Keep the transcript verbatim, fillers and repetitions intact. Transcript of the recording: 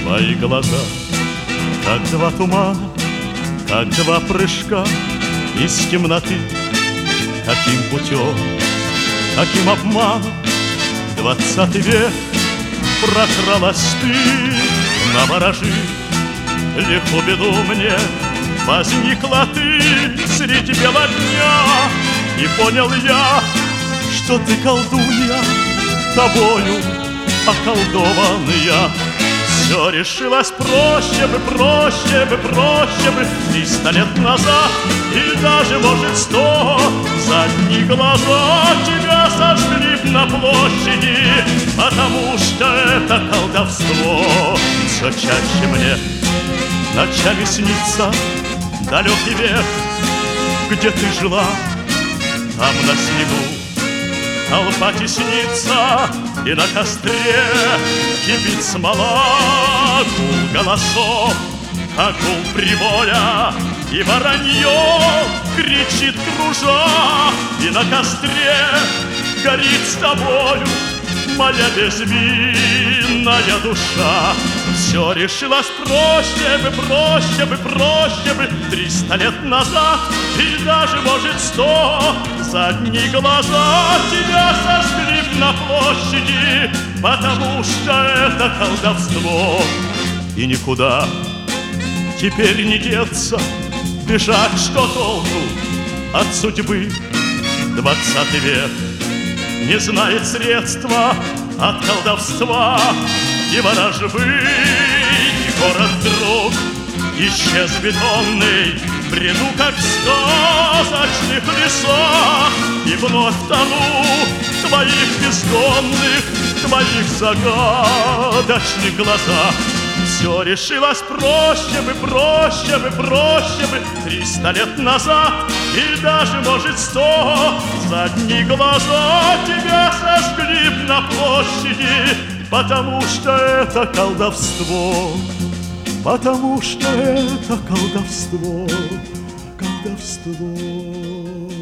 Твои глаза, как два тумана, как два прыжка из темноты. Каким путем, каким обманом двадцатый век прокралась ты. Наворожи, легко беду мне, возникла ты среди бела дня. И понял я, что ты колдунья, тобою околдованная. Все решилось проще бы, проще бы, проще бы триста лет назад, и даже, может, сто. Задние глаза тебя сожгли б на площади, потому что это колдовство. Все чаще мне ночами снится далекий век, где ты жила. Там на снегу толпа теснится, и на костре кипит смола. Гул голосов, как гул прибоя, и воронье кричит кружа. И на костре горит с тобою моя безвинная душа. Все решилось проще бы, проще бы, проще бы триста лет назад, и даже, может, сто. Задние глаза тебя сожгли б на площади, потому что это колдовство. И никуда теперь не деться, бежать что толку от судьбы. Двадцатый век не знает средства от колдовства и ворожбы. И город вдруг исчез бетонный, в бреду, как в сказочных лесах. И вновь тону в твоих бездонных, твоих загадочных глазах. Все решилось проще бы, проще бы, проще бы триста лет назад, и даже, может, сто. Задние глаза тебя сожгли б на площади, потому что это колдовство. Потому что это колдовство, колдовство.